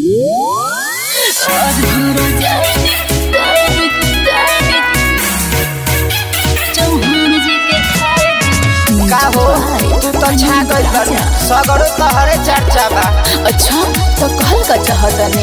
का हो तू तो छा गइल बा सगरो तहरे चर्चा बा। अच्छा तो कहल का चाहत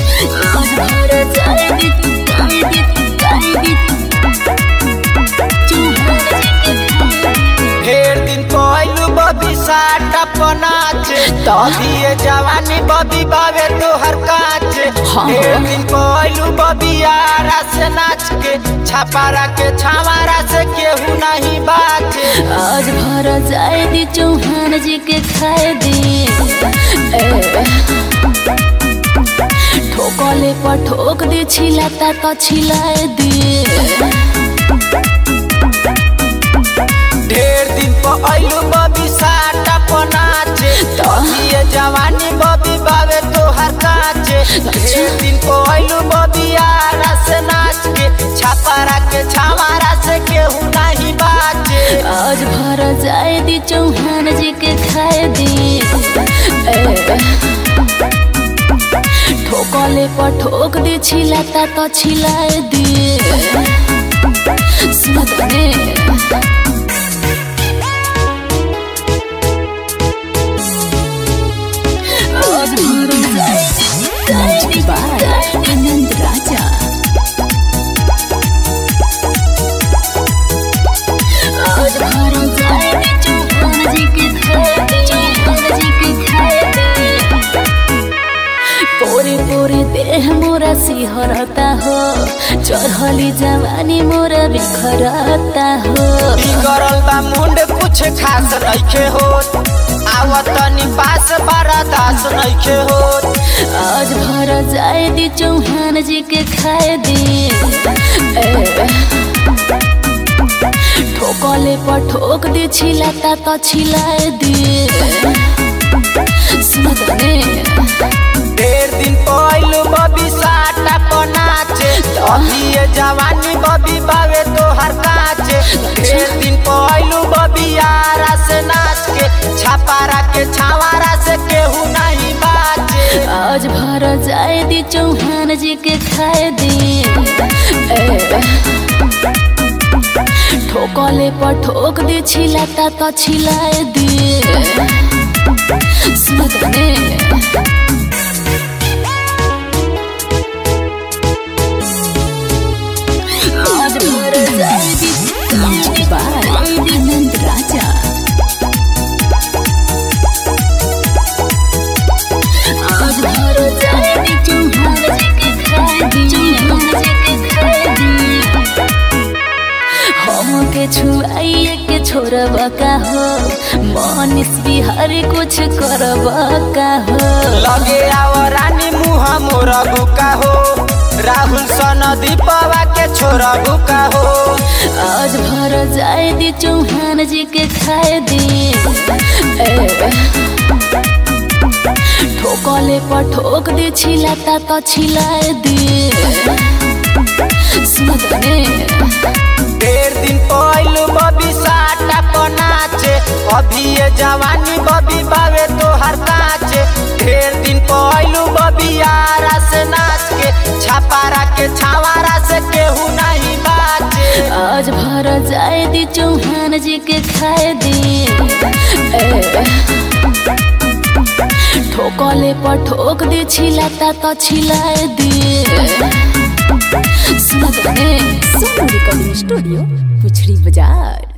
ढेर दिन पहलू बबी साटा पनाचे तभी जवानी बबी बावे तोहर काचे। ढेर दिन पहलू बबी आरा से नाच के छापारा के छावारा से केहू नहीं बाचे। आज भर जाए दी चौहान जी के खाए दी ठोकले पर ठोक दी छिलाता तो छिलाए दी। ढेर दिन पहलू बबी साटा पनाचे तभी जवानी बबी बावे तोहर काचे। ढेर दिन पहलू बबी आरा से नाच के छापारा के छावारा से केहू नहीं बाचे। आज भर जाए दी चौहान जी के खाए दी ठोकले पर ठोक दी छिलाता तो छिलाए दी। सुनतने आनंद राजा आज भर जाए दी चौहान जी के खाए पोरे पोरे देह मोरा सिहरता हो चढ़ली जवानी मोरा बिखरता हो। बिगड़ल बा मुंड कुछ खास नइखे होत आवतनी पास बरदास नइखे होत। आज भर जाए दी चौहान जी के खाए दी ठोकले पर ठोक दी छिलाता तो छिलाए दी। सुनतने ढेर दिन पहलू बबी साटा पनाचे तभी जवानी बबी बावे तोहर काचे। ढेर दिन पहलू बबी आरा से नाच के छापारा के छावारा से केहू नहीं बाचे। आज भर जाए दी चौहान जी के खाए दी ठोकले पर ठोक दी छिलाता तो छिलाए दी। सुनतने आज भर जाए दी आनंद राजा आज भर जाए दी चौहान जी के खाए दी हमके छुआइए के छोड़ब का हो मनीष बिहारी कुछ करब का हो। लगे आओ रानी मुँह मोरा बुका हो राहुल सन दीपवा के छोरा बुका हो। आज भर जाए दी चौहान जी के खाए दी ठोकले पर ठोक दी छिलाता तो छिलाए दी। सुनतने ढेर दिन पहलू बबी साटा पनाचे अभी जवानी बबी बावे तोहर काचे। ढेर दिन पहलू बबी आरा से नाच के छापारा के छावारा से केहू नहीं बाचे। आज भर जाए दी चौहान जी के खाए दी ठोकले पर ठोक दी छिलाता तो छिलाए दी। सुनतने सोनू रिकॉर्डिंग स्टूडियो पुछड़ी बाजार।